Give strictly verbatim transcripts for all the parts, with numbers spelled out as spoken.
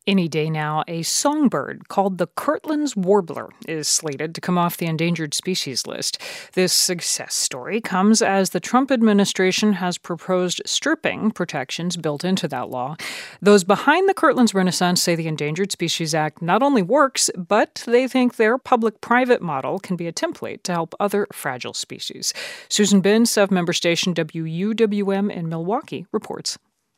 Any day now, a songbird called the Kirtland's warbler is slated to come off the endangered species list. This success story comes as the Trump administration has proposed stripping protections built into that law. Those behind the Kirtland's renaissance say the Endangered Species Act not only works, but they think their public-private model can be a template to help other fragile species. Susan Binns of member station W U W M in Milwaukee reports.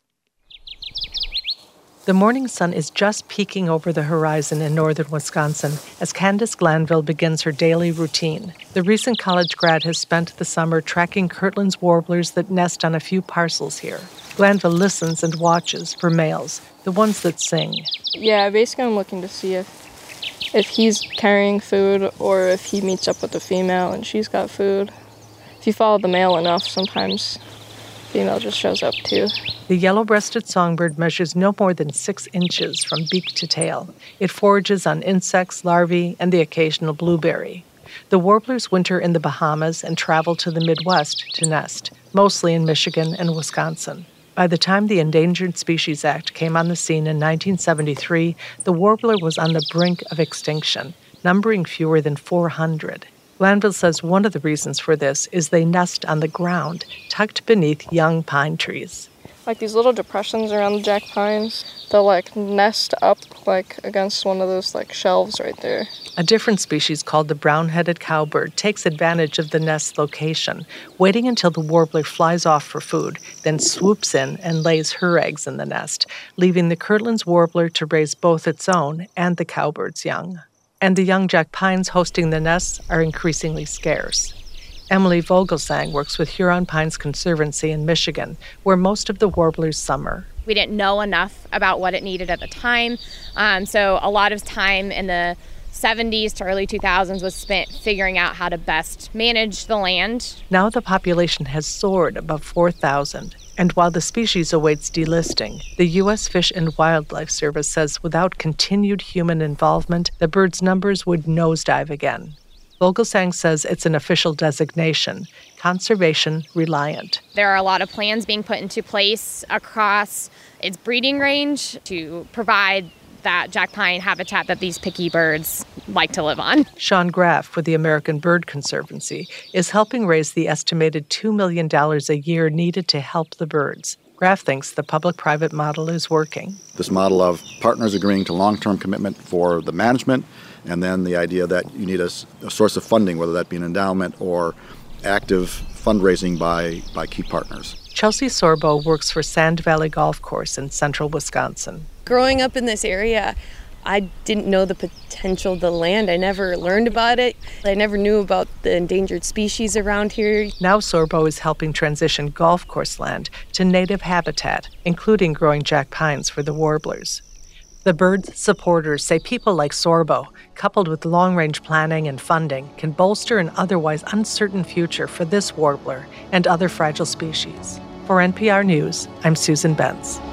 The morning sun is just peeking over the horizon in northern Wisconsin as Candace Glanville begins her daily routine. The recent college grad has spent the summer tracking Kirtland's warblers that nest on a few parcels here. Glanville listens and watches for males, the ones that sing. Yeah, basically I'm looking to see if if he's carrying food or if he meets up with the female and she's got food. If you follow the male enough, sometimes female just shows up too. The yellow-breasted songbird measures no more than six inches from beak to tail. It forages on insects, larvae, and the occasional blueberry. The warblers winter in the Bahamas and travel to the Midwest to nest, mostly in Michigan and Wisconsin. By the time the Endangered Species Act came on the scene in nineteen seventy-three, the warbler was on the brink of extinction, numbering fewer than four hundred. Glanville says one of the reasons for this is they nest on the ground, tucked beneath young pine trees. Like these little depressions around the jack pines, they'll like nest up like against one of those like shelves right there. A different species called the brown-headed cowbird takes advantage of the nest's location, waiting until the warbler flies off for food, then swoops in and lays her eggs in the nest, leaving the Kirtland's warbler to raise both its own and the cowbird's young. And the young jack pines hosting the nests are increasingly scarce. Emily Vogelsang works with Huron Pines Conservancy in Michigan, where most of the warblers summer. We didn't know enough about what it needed at the time, um, so a lot of time in the seventies to early two thousands was spent figuring out how to best manage the land. Now the population has soared above four thousand. And while the species awaits delisting, the U S Fish and Wildlife Service says without continued human involvement, the bird's numbers would nosedive again. Vogelsang says it's an official designation, conservation reliant. There are a lot of plans being put into place across its breeding range to provide that jack pine habitat that these picky birds like to live on. Sean Graff with the American Bird Conservancy is helping raise the estimated two million dollars a year needed to help the birds. Graff thinks the public-private model is working. This model of partners agreeing to long-term commitment for the management, and then the idea that you need a, a source of funding, whether that be an endowment or active fundraising by, by key partners. Chelsea Sorbo works for Sand Valley Golf Course in central Wisconsin. Growing up in this area, I didn't know the potential of the land. I never learned about it. I never knew about the endangered species around here. Now Sorbo is helping transition golf course land to native habitat, including growing jack pines for the warblers. The bird's supporters say people like Sorbo, coupled with long-range planning and funding, can bolster an otherwise uncertain future for this warbler and other fragile species. For N P R News, I'm Susan Benz.